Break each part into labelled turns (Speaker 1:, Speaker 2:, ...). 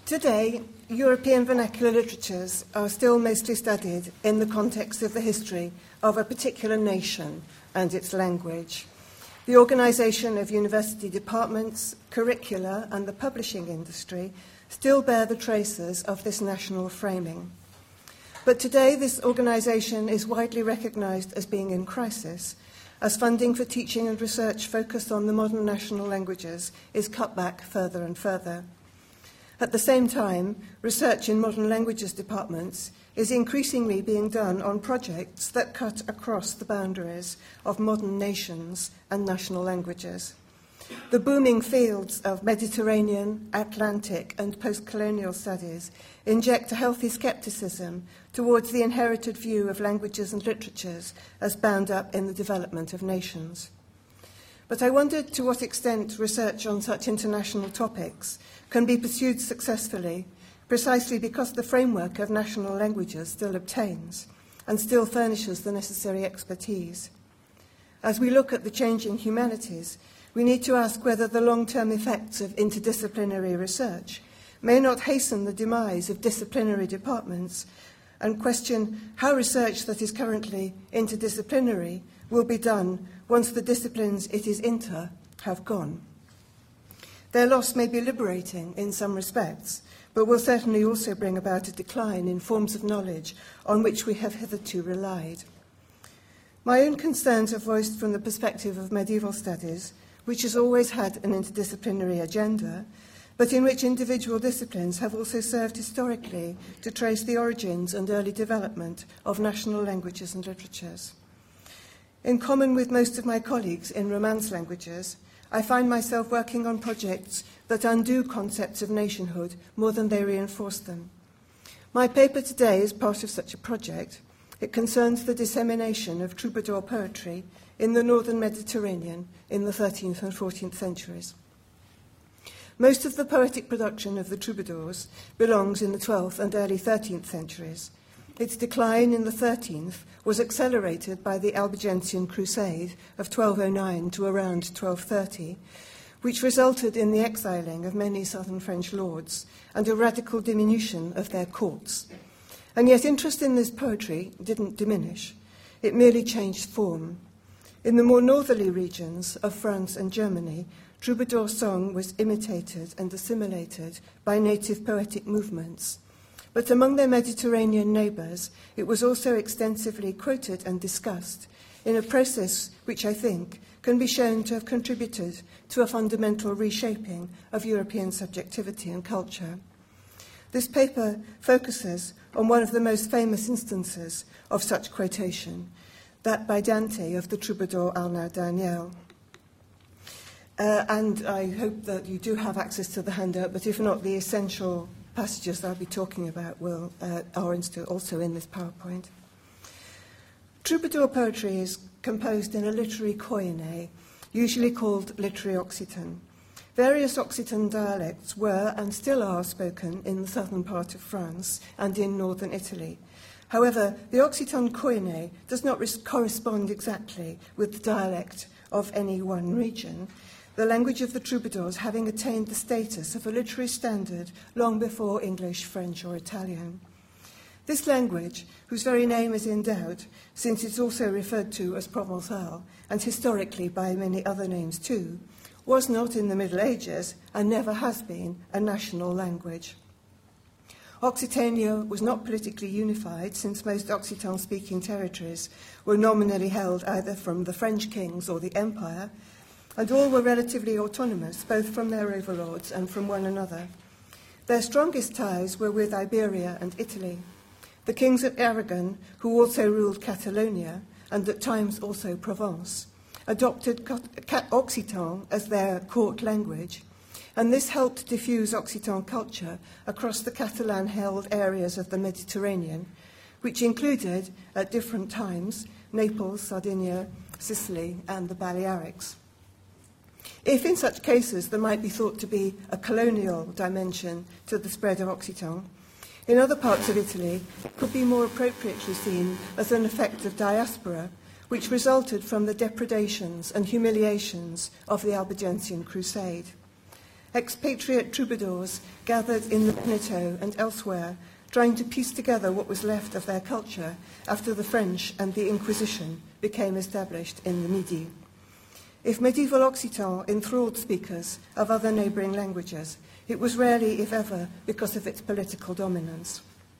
Speaker 1: Today, European vernacular literatures are still mostly studied in the context of the history of a particular nation and its language. The organisation of university departments, curricula, and the publishing industry still bear the traces of this national framing. But today, this organisation is widely recognised as being in crisis, as funding for teaching and research focused on the modern national languages is cut back further and further. At the same time, research in modern languages departments is increasingly being done on projects that cut across the boundaries of modern nations and national languages. The booming fields of Mediterranean, Atlantic, and post-colonial studies inject a healthy scepticism towards the inherited view of languages and literatures as bound up in the development of nations. But I wondered to what extent research on such international topics can be pursued successfully, precisely because the framework of national languages still obtains and still furnishes the necessary expertise. As we look at the changing humanities, we need to ask whether the long-term effects of interdisciplinary research may not hasten the demise of disciplinary departments, and question how research that is currently interdisciplinary will be done once the disciplines it is inter have gone. Their loss may be liberating in some respects, but will certainly also bring about a decline in forms of knowledge on which we have hitherto relied. My own concerns are voiced from the perspective of medieval studies, which has always had an interdisciplinary agenda, but in which individual disciplines have also served historically to trace the origins and early development of national languages and literatures. In common with most of my colleagues in Romance languages, I find myself working on projects that undo concepts of nationhood more than they reinforce them. My paper today is part of such a project. It concerns the dissemination of troubadour poetry in the northern Mediterranean in the 13th and 14th centuries. Most of the poetic production of the troubadours belongs in the 12th and early 13th centuries. Its decline in the 13th was accelerated by the Albigensian Crusade of 1209 to around 1230, which resulted in the exiling of many southern French lords and a radical diminution of their courts. And yet interest in this poetry didn't diminish. It merely changed form. In the more northerly regions of France and Germany, troubadour song was imitated and assimilated by native poetic movements. But among their Mediterranean neighbours, it was also extensively quoted and discussed in a process which I think can be shown to have contributed to a fundamental reshaping of European subjectivity and culture. This paper focuses on one of the most famous instances of such quotation, that by Dante of the troubadour Arnaud Daniel. And I hope that you do have access to the handout, but if not, the essential passages that I'll be talking about are also in this PowerPoint. Troubadour poetry is composed in a literary koine, usually called literary Occitan. Various Occitan dialects were and still are spoken in the southern part of France and in northern Italy. However, the Occitan koine does not correspond exactly with the dialect of any one region, the language of the troubadours having attained the status of a literary standard long before English, French, or Italian. This language, whose very name is in doubt, since it's also referred to as Provençal, and historically by many other names too, was not in the Middle Ages and never has been a national language. Occitania was not politically unified, since most Occitan-speaking territories were nominally held either from the French kings or the Empire, and all were relatively autonomous, both from their overlords and from one another. Their strongest ties were with Iberia and Italy. The kings of Aragon, who also ruled Catalonia, and at times also Provence, adopted Occitan as their court language, and this helped diffuse Occitan culture across the Catalan-held areas of the Mediterranean, which included, at different times, Naples, Sardinia, Sicily, and the Balearics. If in such cases there might be thought to be a colonial dimension to the spread of Occitan, in other parts of Italy it could be more appropriately seen as an effect of diaspora, which resulted from the depredations and humiliations of the Albigensian Crusade. expatriate troubadours gathered in the Veneto and elsewhere, trying to piece together what was left of their culture after the French and the Inquisition became established in the Midi. If medieval Occitan enthralled speakers of other neighbouring languages, it was rarely, if ever, because of its political dominance.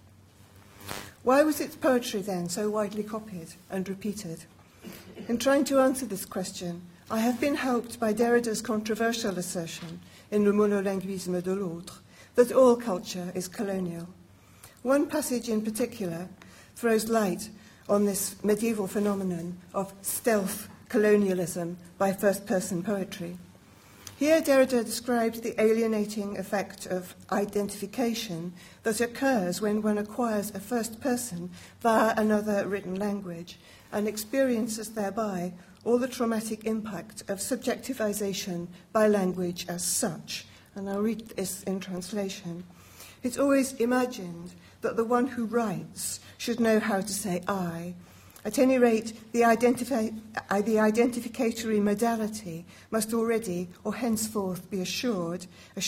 Speaker 1: Why was its poetry then so widely copied and repeated? In trying to answer this question, I have been helped by Derrida's controversial assertion in Le monolinguisme de l'autre that all culture is colonial. One passage in particular throws light on this medieval phenomenon of stealth colonialism by first-person poetry. Here Derrida describes the alienating effect of identification that occurs when one acquires a first person via another written language and experiences thereby all the traumatic impact of subjectivization by language as such. And I'll read this in translation. It's always imagined that the one who writes should know how to say I. At any rate, the identificatory modality must already or henceforth be assured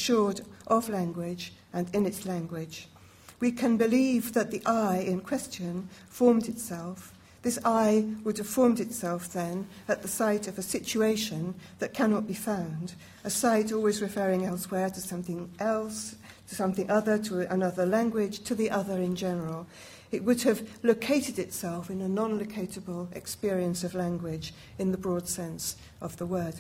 Speaker 1: of language and in its language. We can believe that the I in question formed itself. This I would have formed itself then at the site of a situation that cannot be found, a site always referring elsewhere to something else, to something other, to another language, to the other in general. It would have located itself in a non-locatable experience of language in the broad sense of the word.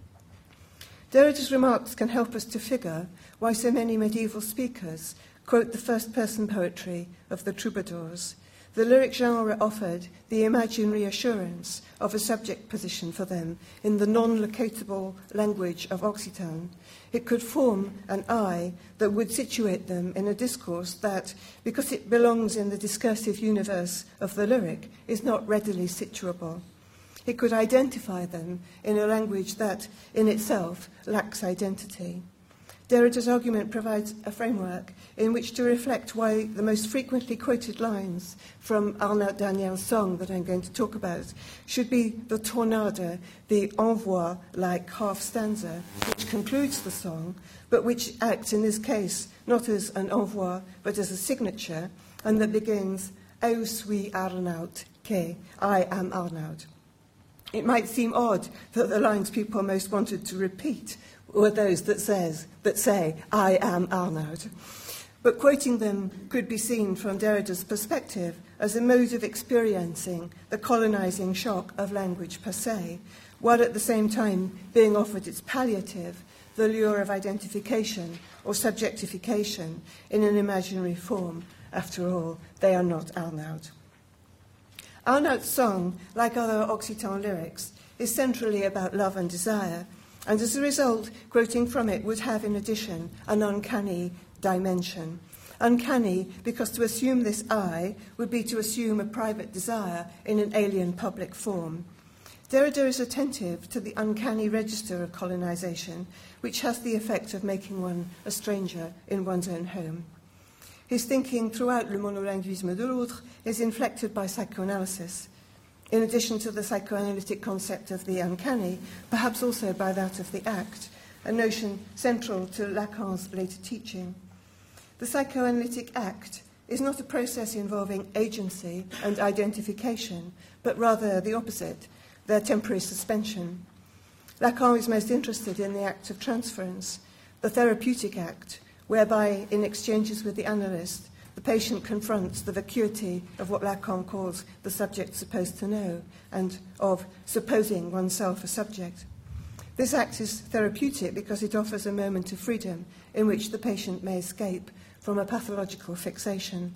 Speaker 1: Derrida's remarks can help us to figure why so many medieval speakers quote the first-person poetry of the troubadours. The lyric genre offered the imaginary assurance of a subject position for them in the non-locatable language of Occitan. It could form an I that would situate them in a discourse that, because it belongs in the discursive universe of the lyric, is not readily situable. It could identify them in a language that, in itself, lacks identity. Derrida's argument provides a framework in which to reflect why the most frequently quoted lines from Arnaud Daniel's song that I'm going to talk about should be the tornade, the envoi-like half stanza, which concludes the song, but which acts in this case not as an envoi, but as a signature, and that begins, Eu suis Arnaud, que I am Arnaud. It might seem odd that the lines people most wanted to repeat were those that say, I am Arnaud. But quoting them could be seen from Derrida's perspective as a mode of experiencing the colonizing shock of language per se, while at the same time being offered its palliative, the lure of identification or subjectification in an imaginary form. After all, they are not Arnaud. Arnaud's song, like other Occitan lyrics, is centrally about love and desire, and as a result, quoting from it would have, in addition, an uncanny dimension. Uncanny because to assume this I would be to assume a private desire in an alien public form. Derrida is attentive to the uncanny register of colonization, which has the effect of making one a stranger in one's own home. His thinking throughout Le monolinguisme de l'autre is inflected by psychoanalysis, in addition to the psychoanalytic concept of the uncanny, perhaps also by that of the act, a notion central to Lacan's later teaching. The psychoanalytic act is not a process involving agency and identification, but rather the opposite, their temporary suspension. Lacan is most interested in the act of transference, the therapeutic act, whereby, in exchanges with the analyst, the patient confronts the vacuity of what Lacan calls the subject supposed to know, and of supposing oneself a subject. This act is therapeutic because it offers a moment of freedom in which the patient may escape from a pathological fixation.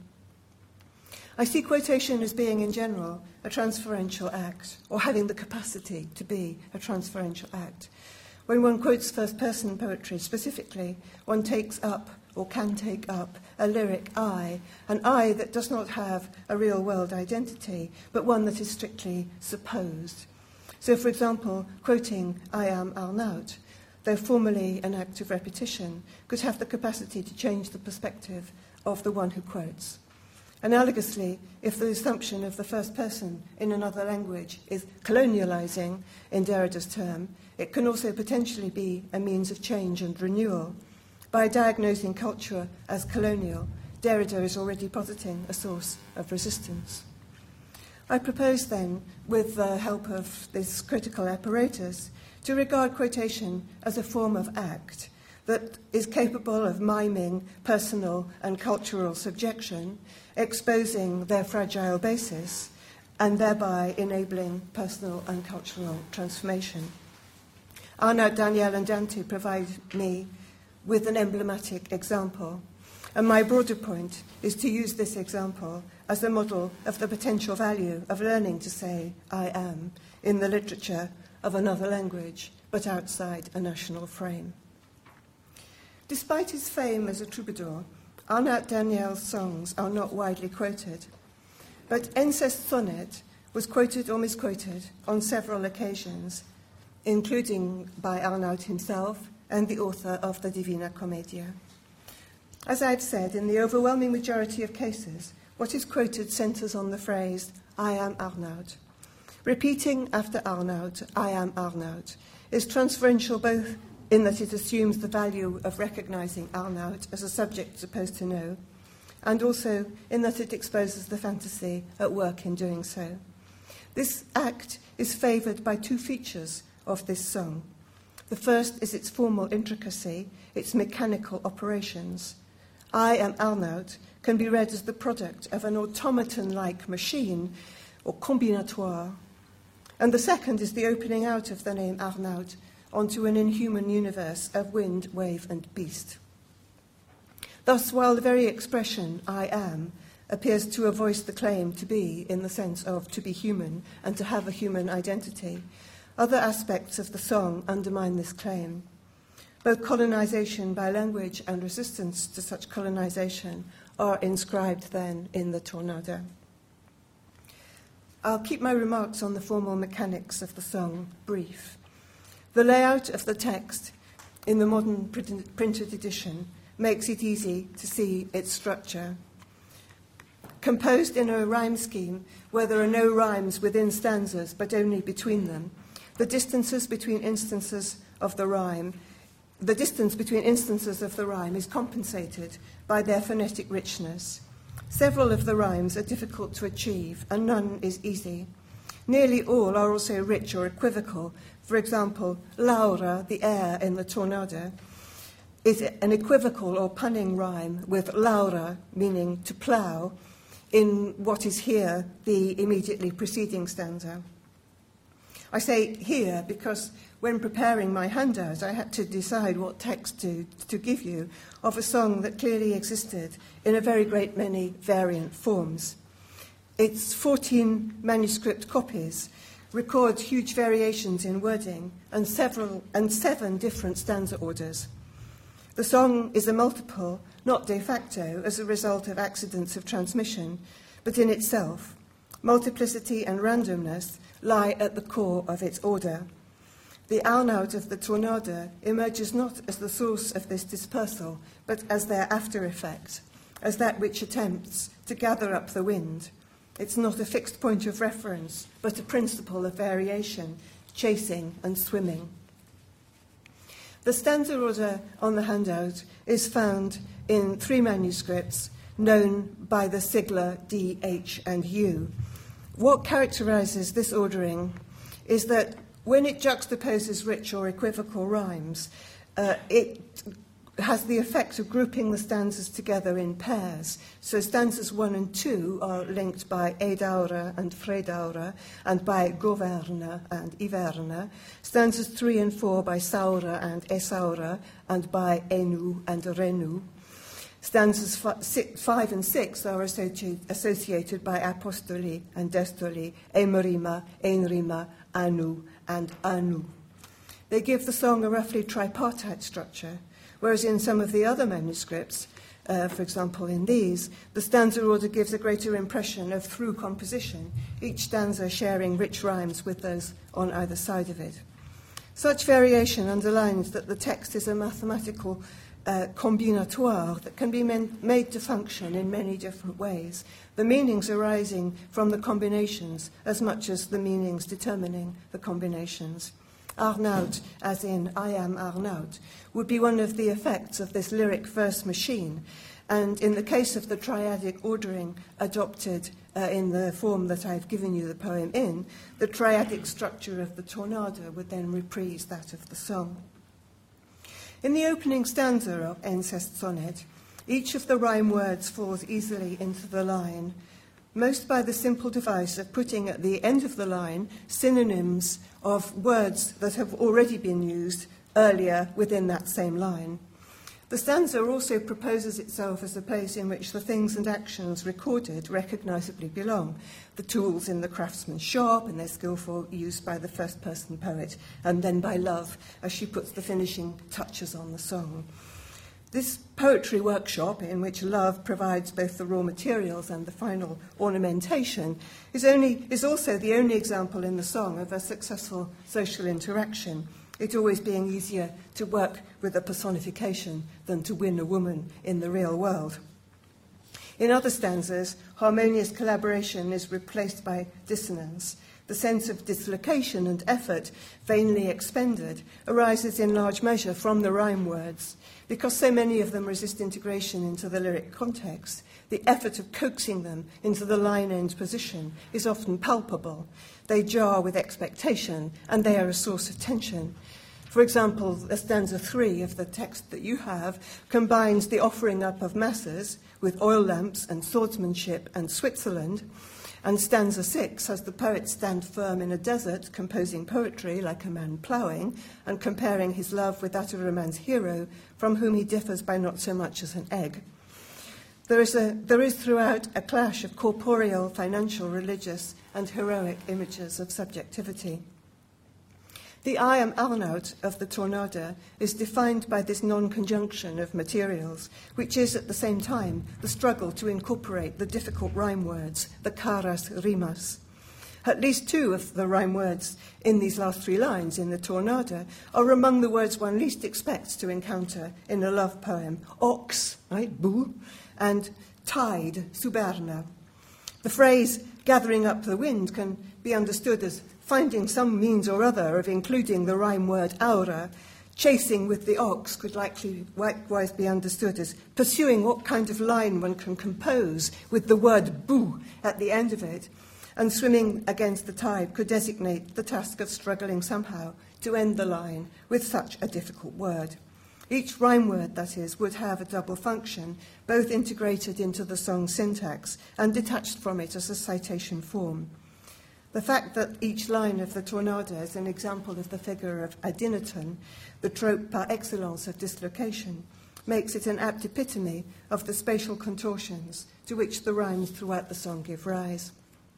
Speaker 1: I see quotation as being, in general, a transferential act, or having the capacity to be a transferential act. When one quotes first-person poetry specifically, one takes up or can take up a lyric I, an I that does not have a real-world identity, but one that is strictly supposed. So, for example, quoting I am Arnaud, though formally an act of repetition, could have the capacity to change the perspective of the one who quotes. Analogously, if the assumption of the first person in another language is colonializing, in Derrida's term, it can also potentially be a means of change and renewal. By diagnosing culture as colonial, Derrida is already positing a source of resistance. I propose then, with the help of this critical apparatus, to regard quotation as a form of act that is capable of miming personal and cultural subjection, exposing their fragile basis, and thereby enabling personal and cultural transformation. Arnaud, Daniel, and Dante provide me with an emblematic example, and my broader point is to use this example as a model of the potential value of learning to say I am in the literature of another language, but outside a national frame. Despite his fame as a troubadour, Arnaud Daniel's songs are not widely quoted, but Incest Sonnet was quoted or misquoted on several occasions, including by Arnaud himself and the author of the Divina Commedia. As I've said, in the overwhelming majority of cases, what is quoted centres on the phrase, I am Arnaud. Repeating after Arnaud, I am Arnaud, is transferential both in that it assumes the value of recognising Arnaud as a subject supposed to know, and also in that it exposes the fantasy at work in doing so. This act is favoured by two features of this song. The first is its formal intricacy, its mechanical operations. I am Arnaud can be read as the product of an automaton-like machine, or combinatoire. And the second is the opening out of the name Arnaud onto an inhuman universe of wind, wave, and beast. Thus, while the very expression, I am, appears to voice the claim to be in the sense of to be human and to have a human identity, other aspects of the song undermine this claim. Both colonization by language and resistance to such colonization are inscribed then in the Tornado. I'll keep my remarks on the formal mechanics of the song brief. The layout of the text in the modern printed edition makes it easy to see its structure. Composed in a rhyme scheme where there are no rhymes within stanzas but only between them, the distances between instances of the rhyme is compensated by their phonetic richness. Several of the rhymes are difficult to achieve, and none is easy. Nearly all are also rich or equivocal. For example, Laura, the air in the Tornado, is an equivocal or punning rhyme with Laura, meaning to plough, in what is here the immediately preceding stanza. I say here because when preparing my handout, I had to decide what text to give you of a song that clearly existed in a very great many variant forms. Its 14 manuscript copies record huge variations in wording and 7 different stanza orders. The song is a multiple, not de facto, as a result of accidents of transmission, but in itself. Multiplicity and randomness lie at the core of its order. The Arnaud of the Tornado emerges not as the source of this dispersal, but as their after effect, as that which attempts to gather up the wind. It's not a fixed point of reference, but a principle of variation, chasing and swimming. The stanza order on the handout is found in 3 manuscripts known by the sigla D, H, and U. What characterizes this ordering is that when it juxtaposes rich or equivocal rhymes, it has the effect of grouping the stanzas together in pairs. So stanzas 1 and 2 are linked by Edaura and Fredaura, and by Governa and Iverna. Stanzas 3 and 4 by Saura and Esaura, and by Enu and Renu. Stanzas 5 and 6 are associated by Apostoli and Destoli, Emerima, Enrima, Anu, and Anu. They give the song a roughly tripartite structure, whereas in some of the other manuscripts, for example in these, the stanza order gives a greater impression of through composition, each stanza sharing rich rhymes with those on either side of it. Such variation underlines that the text is a mathematical combinatoire that can be made to function in many different ways, the meanings arising from the combinations as much as the meanings determining the combinations. Arnaut, as in I am Arnaut, would be one of the effects of this lyric verse machine, and in the case of the triadic ordering adopted in the form that I've given you the poem in, the triadic structure of the tornado would then reprise that of the song. In the opening stanza of Alceste Sonnet, each of the rhyme words falls easily into the line, most by the simple device of putting at the end of the line synonyms of words that have already been used earlier within that same line. The stanza also proposes itself as a place in which the things and actions recorded recognisably belong, the tools in the craftsman's shop and their skillful use by the first-person poet, and then by Love as she puts the finishing touches on the song. This poetry workshop, in which Love provides both the raw materials and the final ornamentation, is also the only example in the song of a successful social interaction, it always being easier to work with a personification than to win a woman in the real world. In other stanzas, harmonious collaboration is replaced by dissonance. The sense of dislocation and effort vainly expended arises in large measure from the rhyme words. Because so many of them resist integration into the lyric context, the effort of coaxing them into the line-end position is often palpable. They jar with expectation, and they are a source of tension. For example, stanza 3 of the text that you have combines the offering up of masses with oil lamps and swordsmanship and Switzerland, and stanza 6 has the poet stand firm in a desert, composing poetry like a man ploughing, and comparing his love with that of a man's hero, from whom he differs by not so much as an egg. There is throughout a clash of corporeal, financial, religious, and heroic images of subjectivity. The I am Arnaut of the Tornado is defined by this non-conjunction of materials, which is at the same time the struggle to incorporate the difficult rhyme words, the caras rimas. At least two of the rhyme words in these last three lines in the Tornado are among the words one least expects to encounter in a love poem: ox, right, bou, and tide, suberna. The phrase gathering up the wind can be understood as finding some means or other of including the rhyme word aura. Chasing with the ox could likewise be understood as pursuing what kind of line one can compose with the word bou at the end of it. And swimming against the tide could designate the task of struggling somehow to end the line with such a difficult word. Each rhyme word, that is, would have a double function, both integrated into the song's syntax and detached from it as a citation form. The fact that each line of the Tornado is an example of the figure of adinaton, the trope par excellence of dislocation, makes it an apt epitome of the spatial contortions to which the rhymes throughout the song give rise.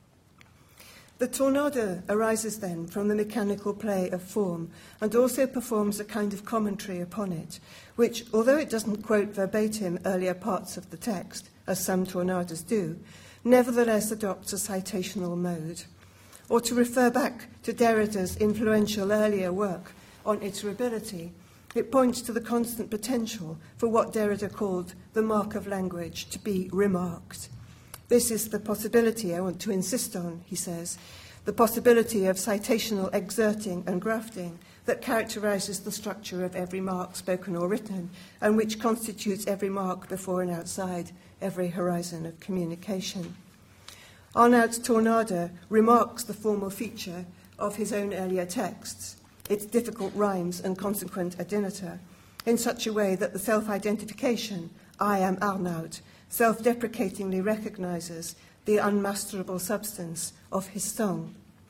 Speaker 1: The Tornado arises then from the mechanical play of form and also performs a kind of commentary upon it, which, although it doesn't quote verbatim earlier parts of the text, as some tornadoes do, nevertheless adopts a citational mode. Or to refer back to Derrida's influential earlier work on iterability, it points to the constant potential for what Derrida called the mark of language to be remarked. This is the possibility I want to insist on, he says, the possibility of citational exerting and grafting that characterizes the structure of every mark, spoken or written, and which constitutes every mark before and outside every horizon of communication. Arnaut's Tornado remarks the formal feature of his own earlier texts, its difficult rhymes and consequent adinata, in such a way that the self-identification, I am Arnaut, self-deprecatingly recognizes the unmasterable substance of his song.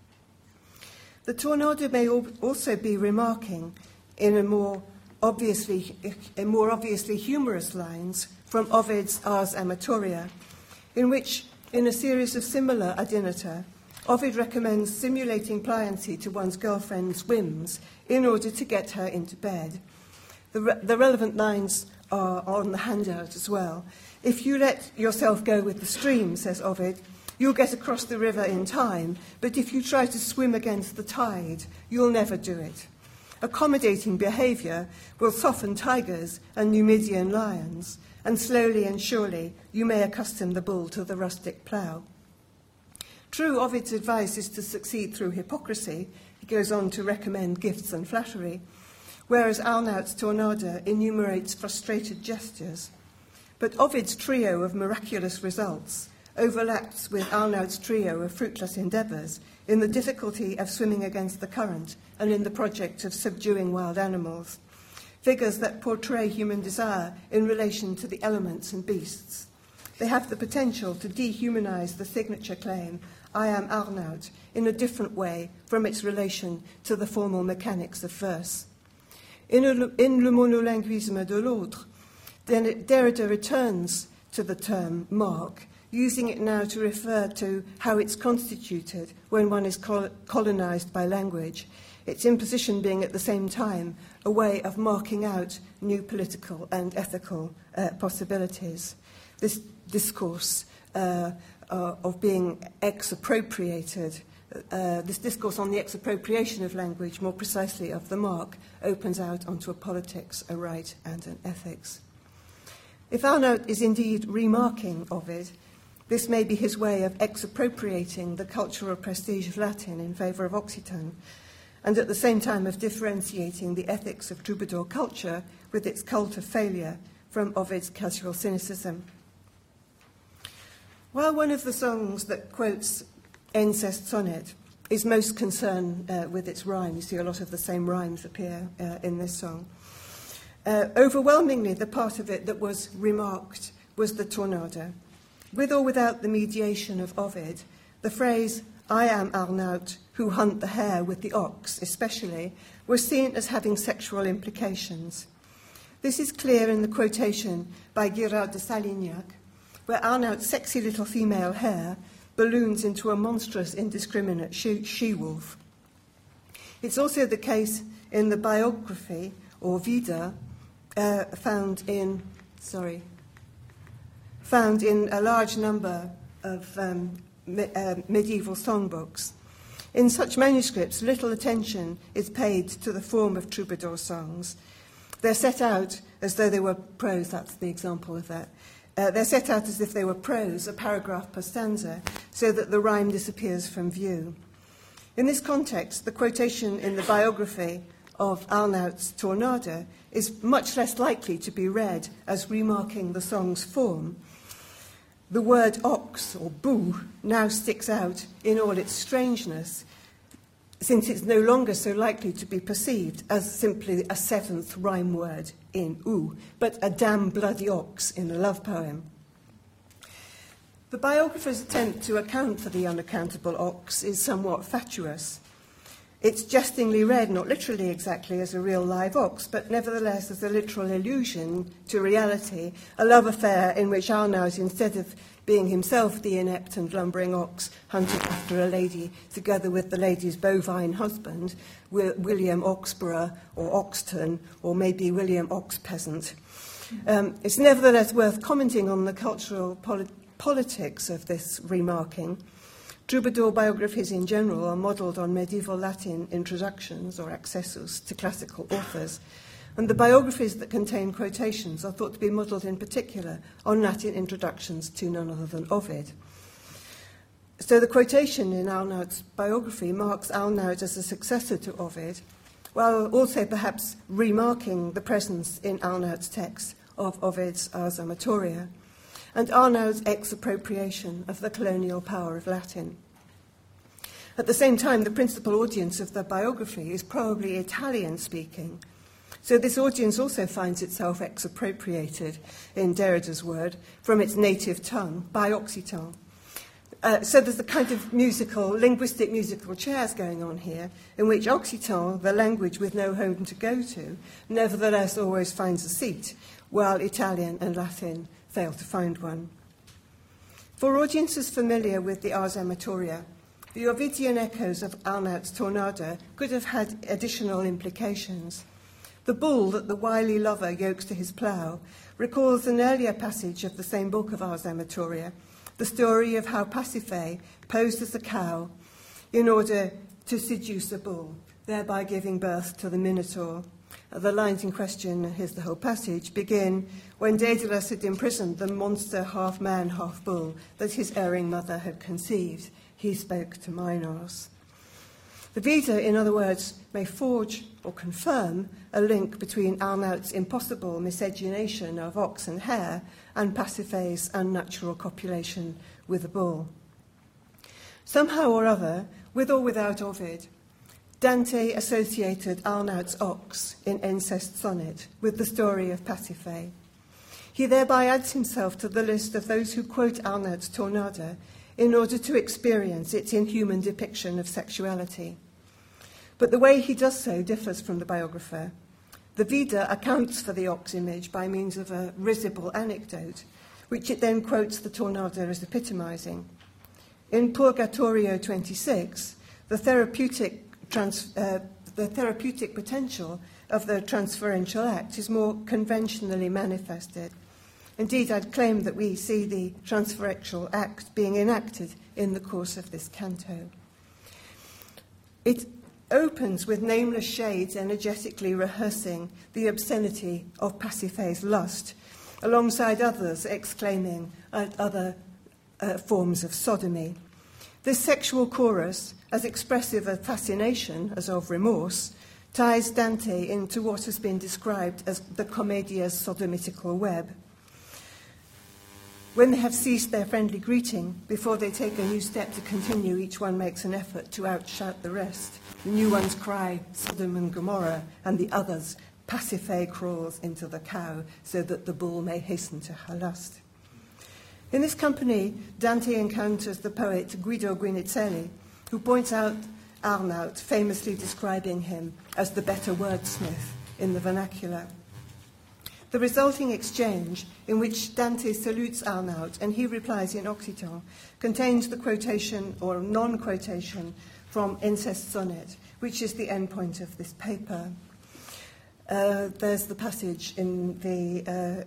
Speaker 1: The Tornado may also be remarking in more obviously humorous lines from Ovid's Ars Amatoria, in which, in a series of similar adinata, Ovid recommends simulating pliancy to one's girlfriend's whims in order to get her into bed. The relevant lines are on the handout as well. If you let yourself go with the stream, says Ovid, you'll get across the river in time, but if you try to swim against the tide, you'll never do it. accommodating behaviour will soften tigers and Numidian lions, and slowly and surely you may accustom the bull to the rustic plough. True, Ovid's advice is to succeed through hypocrisy. He goes on to recommend gifts and flattery, whereas Arnaut's Tornado enumerates frustrated gestures. But Ovid's trio of miraculous results overlaps with Arnaut's trio of fruitless endeavours in the difficulty of swimming against the current and in the project of subduing wild animals, figures that portray human desire in relation to the elements and beasts. They have the potential to dehumanise the signature claim, I am Arnaut, in a different way from its relation to the formal mechanics of verse. In Le monolinguisme de l'autre, Derrida returns to the term mark, using it now to refer to how it's constituted when one is colonised by language, its imposition being at the same time a way of marking out new political and ethical possibilities. This discourse of being exappropriated, this discourse on the exappropriation of language, more precisely of the mark, opens out onto a politics, a right, and an ethics. If Arnaut is indeed remarking Ovid, this may be his way of exappropriating the cultural prestige of Latin in favour of Occitan, and at the same time of differentiating the ethics of troubadour culture with its cult of failure from Ovid's casual cynicism. While one of the songs that quotes Encest Sonnet is most concerned with its rhyme, you see a lot of the same rhymes appear in this song, overwhelmingly the part of it that was remarked was the Tornado. With or without the mediation of Ovid, the phrase, I am Arnaut, who hunt the hare with the ox, especially, was seen as having sexual implications. This is clear in the quotation by Guiraud de Salignac, where Arnaut's sexy little female hare balloons into a monstrous, indiscriminate she-wolf. It's also the case in the biography, or Vida, found in a large number of medieval songbooks. In such manuscripts, little attention is paid to the form of troubadour songs. They're set out as though they were prose, that's the example of that. They're set out as if they were prose, a paragraph per stanza, so that the rhyme disappears from view. In this context, the quotation in the biography of Arnaut's Tornado is much less likely to be read as remarking the song's form. The word ox, or bou, now sticks out in all its strangeness, since it's no longer so likely to be perceived as simply a seventh rhyme word in ou, but a damn bloody ox in a love poem. The biographer's attempt to account for the unaccountable ox is somewhat fatuous. It's jestingly read, not literally exactly as a real live ox, but nevertheless as a literal allusion to reality, a love affair in which Arnaut, instead of being himself the inept and lumbering ox, hunted after a lady together with the lady's bovine husband, William Oxborough or Oxton, or maybe William Oxpeasant. It's nevertheless worth commenting on the cultural politics of this remarking. Troubadour biographies in general are modelled on medieval Latin introductions or accessus to classical authors, and the biographies that contain quotations are thought to be modelled in particular on Latin introductions to none other than Ovid. So the quotation in Arnaut's biography marks Arnaut as a successor to Ovid, while also perhaps remarking the presence in Arnaut's text of Ovid's Ars Amatoria, and Arnaut's exappropriation of the colonial power of Latin. At the same time, the principal audience of the biography is probably Italian-speaking, so this audience also finds itself exappropriated, in Derrida's word, from its native tongue by Occitan. So there's a kind of linguistic musical chairs going on here, in which Occitan, the language with no home to go to, nevertheless always finds a seat, while Italian and Latin fail to find one. For audiences familiar with the Ars Amatoria, the Ovidian echoes of Arnaut's Tornado could have had additional implications. The bull that the wily lover yokes to his plough recalls an earlier passage of the same book of Ars Amatoria, the story of how Pasiphae posed as a cow in order to seduce a bull. thereby giving birth to the Minotaur. The lines in question, here's the whole passage, begin, when Daedalus had imprisoned the monster half man, half bull that his erring mother had conceived, he spoke to Minos. The Veda, in other words, may forge or confirm a link between Arnaut's impossible miscegenation of ox and hare and Pasiphae's unnatural copulation with a bull. Somehow or other, with or without Ovid, Dante associated Arnaut's ox in Incest Sonnet with the story of Pasiphae. He thereby adds himself to the list of those who quote Arnaut's Tornado in order to experience its inhuman depiction of sexuality. But the way he does so differs from the biographer. The Veda accounts for the ox image by means of a risible anecdote, which it then quotes the Tornado as epitomizing. In Purgatorio 26, the therapeutic potential of the transferential act is more conventionally manifested. Indeed, I'd claim that we see the transferential act being enacted in the course of this canto. It opens with nameless shades energetically rehearsing the obscenity of Pasiphae's lust, alongside others exclaiming at other forms of sodomy. This sexual chorus, as expressive of fascination as of remorse, ties Dante into what has been described as the Commedia's sodomitical web. When they have ceased their friendly greeting, before they take a new step to continue, each one makes an effort to outshout the rest. The new ones cry, Sodom and Gomorrah, and the others, Pasiphae crawls into the cow, so that the bull may hasten to her lust. In this company, Dante encounters the poet Guido Guinizelli, who points out Arnaut, famously describing him as the better wordsmith in the vernacular. The resulting exchange, in which Dante salutes Arnaut and he replies in Occitan, contains the quotation or non-quotation from Incest Sonnet, which is the endpoint of this paper. There's the passage in the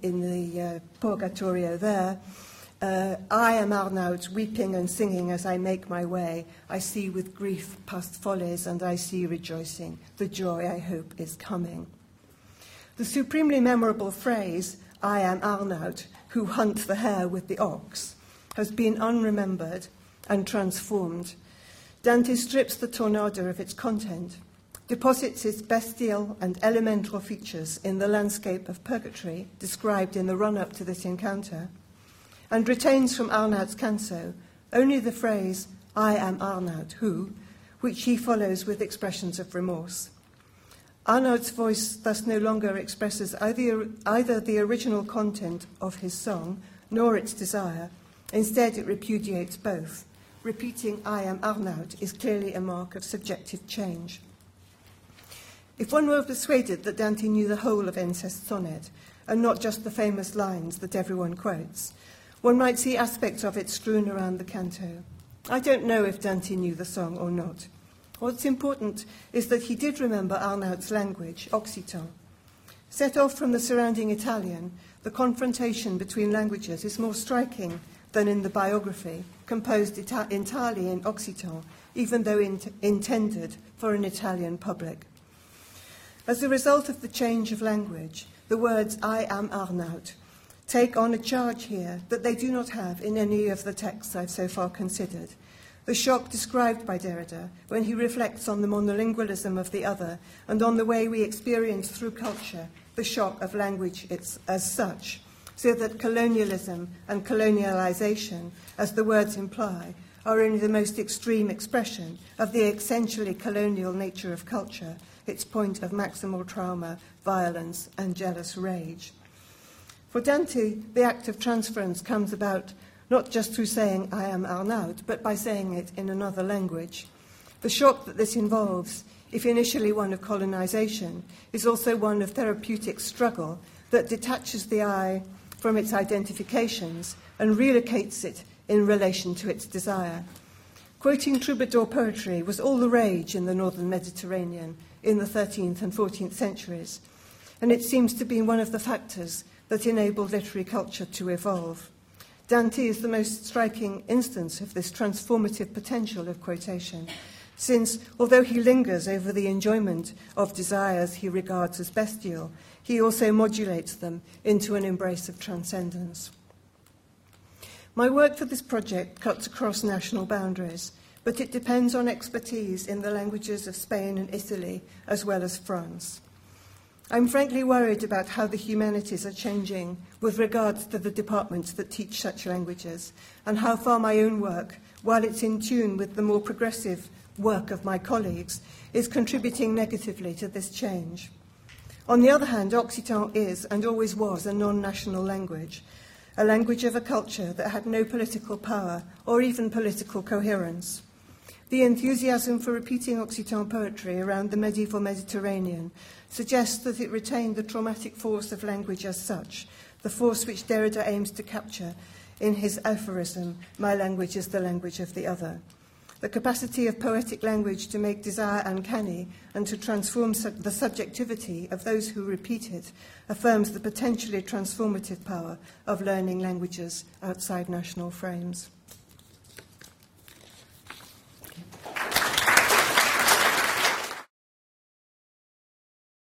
Speaker 1: Purgatorio there. I am Arnaut, weeping and singing as I make my way. I see with grief past follies, and I see rejoicing. The joy I hope is coming. The supremely memorable phrase, I am Arnaut, who hunt the hare with the ox, has been unremembered and transformed. Dante strips the Tornado of its content, deposits its bestial and elemental features in the landscape of purgatory described in the run-up to this encounter, and retains from Arnaut's canto only the phrase, I am Arnaut, who, which he follows with expressions of remorse. Arnaut's voice thus no longer expresses either the original content of his song nor its desire. Instead, it repudiates both. Repeating I am Arnaut is clearly a mark of subjective change. If one were persuaded that Dante knew the whole of Incest Sonnet, and not just the famous lines that everyone quotes, one might see aspects of it strewn around the canto. I don't know if Dante knew the song or not. What's important is that he did remember Arnaut's language, Occitan. Set off from the surrounding Italian, the confrontation between languages is more striking than in the biography, composed entirely in Occitan, even though intended for an Italian public. As a result of the change of language, the words I am Arnaut take on a charge here that they do not have in any of the texts I've so far considered. The shock described by Derrida when he reflects on the monolingualism of the other and on the way we experience through culture the shock of language as such, so that colonialism and colonialization, as the words imply, are only the most extreme expression of the essentially colonial nature of culture, its point of maximal trauma, violence, and jealous rage. For Dante, the act of transference comes about not just through saying I am Arnaut, but by saying it in another language. The shock that this involves, if initially one of colonization, is also one of therapeutic struggle that detaches the I from its identifications and relocates it in relation to its desire. Quoting troubadour poetry was all the rage in the northern Mediterranean in the 13th and 14th centuries, and it seems to be one of the factors that enabled literary culture to evolve. Dante is the most striking instance of this transformative potential of quotation, since, although he lingers over the enjoyment of desires he regards as bestial, he also modulates them into an embrace of transcendence. My work for this project cuts across national boundaries, but it depends on expertise in the languages of Spain and Italy, as well as France. I'm frankly worried about how the humanities are changing with regards to the departments that teach such languages, and how far my own work, while it's in tune with the more progressive work of my colleagues, is contributing negatively to this change. On the other hand, Occitan is, and always was, a non-national language, a language of a culture that had no political power or even political coherence. The enthusiasm for repeating Occitan poetry around the medieval Mediterranean suggests that it retained the traumatic force of language as such, the force which Derrida aims to capture in his aphorism, "My language is the language of the other." The capacity of poetic language to make desire uncanny and to transform the subjectivity of those who repeat it affirms the potentially transformative power of learning languages outside national frames.